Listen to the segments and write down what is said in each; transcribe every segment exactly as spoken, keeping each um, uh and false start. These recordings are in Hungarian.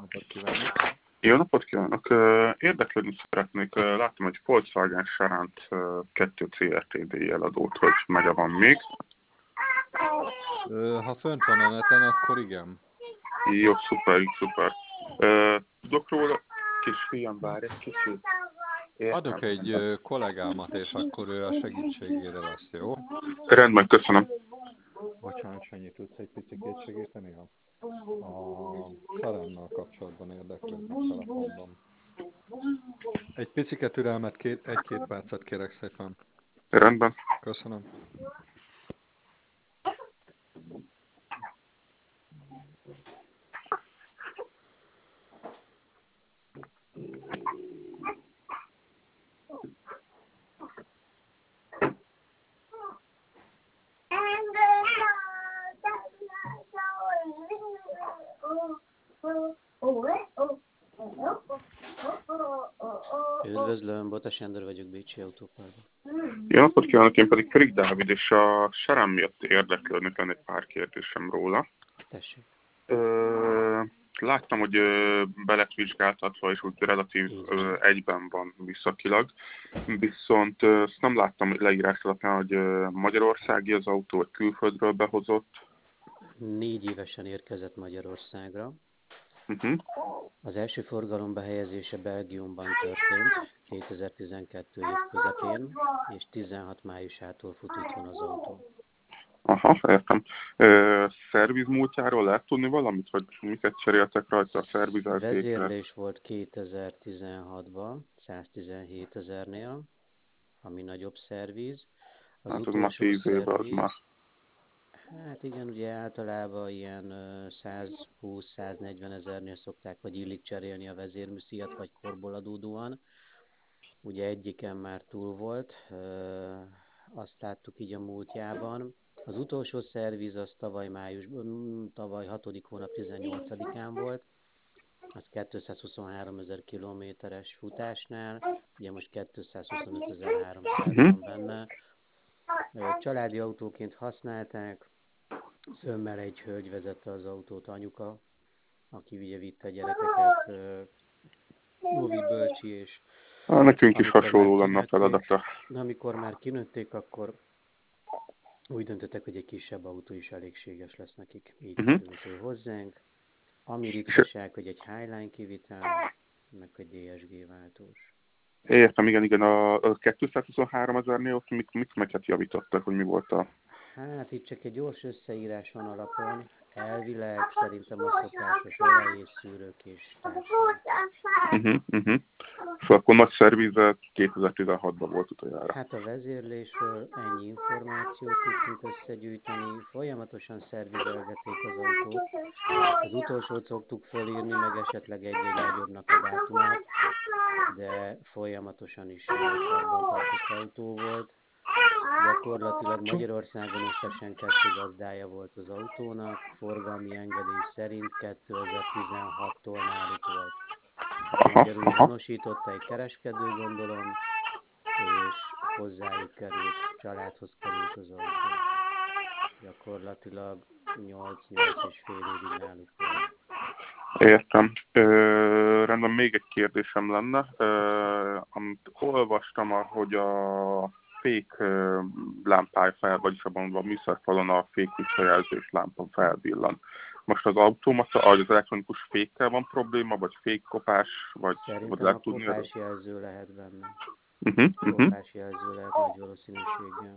napot kívánok! Jó napot kívánok! Érdeklődni szeretnék. Láttam egy Volkswagen Charente kettő cé er té dé eladót, hogy megye van még. Ha fönt van a neten, akkor igen. Jó, szuper, szuper. Tudok róla, kisfiam, várj egy kicsit. Értem. Adok egy kollégámat, és akkor ő a segítségére lesz, jó? Rendben, köszönöm. Bocsánat, Sanyi, tudsz egy picit segíteni? A, a Charentnal kapcsolatban érdeklődnek telefonban. Egy picike türelmet, két, egy-két percet kérek szépen. Rendben. Köszönöm. Üdvözlöm, Botas Sándor vagyok, Bécsi Autóparkban. Jó napot kívánok, én pedig Ferik Dávid, és a Charente miatt érdeklődnek, lenne egy pár kérdésem róla. Tessék. Ö, láttam, hogy ö, be lett vizsgáltatva, és úgy relatív ö, egyben van visszakilag. Viszont ö, azt nem láttam leírás alapján, hogy ö, magyarországi az autó, vagy külföldről behozott. Négy évesen érkezett Magyarországra. Uh-huh. Az első forgalom behelyezése Belgiumban történt, kétezer-tizenkettő év közepén, és tizenhat májusától fut itthon az autó. Aha, értem. Ö, szerviz múltjáról lehet tudni valamit, hogy miket cseréltek rajta a szervizeltékre? Vezérlés volt kétezer-tizenhatban, száztizenhét ezernél, ami nagyobb szerviz. Az Hát az utolsó már tíz éve, az már. Hát igen, ugye általában ilyen százhúsz-száznegyven ezernél szokták, vagy illik cserélni a vezérműszíjat, vagy korból adódóan. Ugye egyiken már túl volt, azt láttuk így a múltjában. Az utolsó szerviz az tavaly májusban, tavaly hatodik hónap tizennyolcadikán volt, az kétszázhuszonhárom ezer kilométeres futásnál, ugye most kétszázhuszonöt-háromszáz van benne. Családi autóként használták, zömmel egy hölgy vezette az autót, anyuka, aki ugye vitte a gyerekeket, Novi bölcsi, és Há, nekünk is hasonló lenne a feladata. Amikor már kinőtték, akkor úgy döntöttek, hogy egy kisebb autó is elégséges lesz nekik, így uh-huh. került ő hozzánk. Ami ritkaság, hogy egy Highline kivitel, meg egy dé es gé váltós. Értem, igen, igen. A kétszázhuszonhárom ezernél ott mit, mit meket javítottak, hogy mi volt a... Hát itt csak egy gyors összeírás van alapon. Elvileg szerintem a szokásos olajészszűrők és társai. Uh-huh, uh-huh. Szóval akkor nagy szervizet kétezer-tizenhatban volt utoljára. Hát a vezérlésről ennyi információt tudtunk összegyűjteni. Folyamatosan szervizelgették az autót. Az utolsót szoktuk fölírni, meg esetleg egy-egy nagyobbnak a dátumát, de folyamatosan is karbantartott autó volt. Gyakorlatilag Magyarországon összesen kettő gazdája volt az autónak, forgalmi engedély szerint kétezer-tizenhattól náluk volt. Magyarul honosította egy kereskedő, gondolom, és hozzájuk került, családhoz került az autó. Gyakorlatilag nyolc-nyolc és fél évig náluk volt. Értem. Ö, rendben, még egy kérdésem lenne. Ö, amit olvastam, hogy a fék lámpája fel, vagyis abban a műszerfalon a fék visszajelzés lámpa felvillan. Most az automata, az elektronikus fékkel van probléma, vagy fékkopás, vagy... Szerintem vagy a kopásjelző lehet benne. Uh-huh, uh-huh. Kopásjelző lehet nagy valószínűséggel.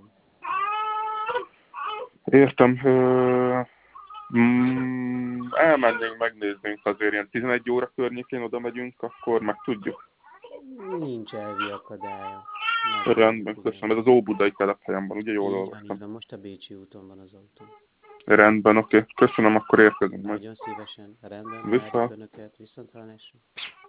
Értem. Ö, mm, elmennénk, megnéznénk azért, ilyen tizenegy óra környékén oda megyünk, akkor meg tudjuk. Nincs elvi akadálya. Rendben, köszönöm. Ez az óbudai telephelyen van, ugye jól így olvastam? van, így van. Most a Bécsi úton van az autó. Rendben, oké. Köszönöm, akkor érkezünk majd. Nagyon szívesen. Rendben, Vissza. várjuk Önöket. Viszonthallásra.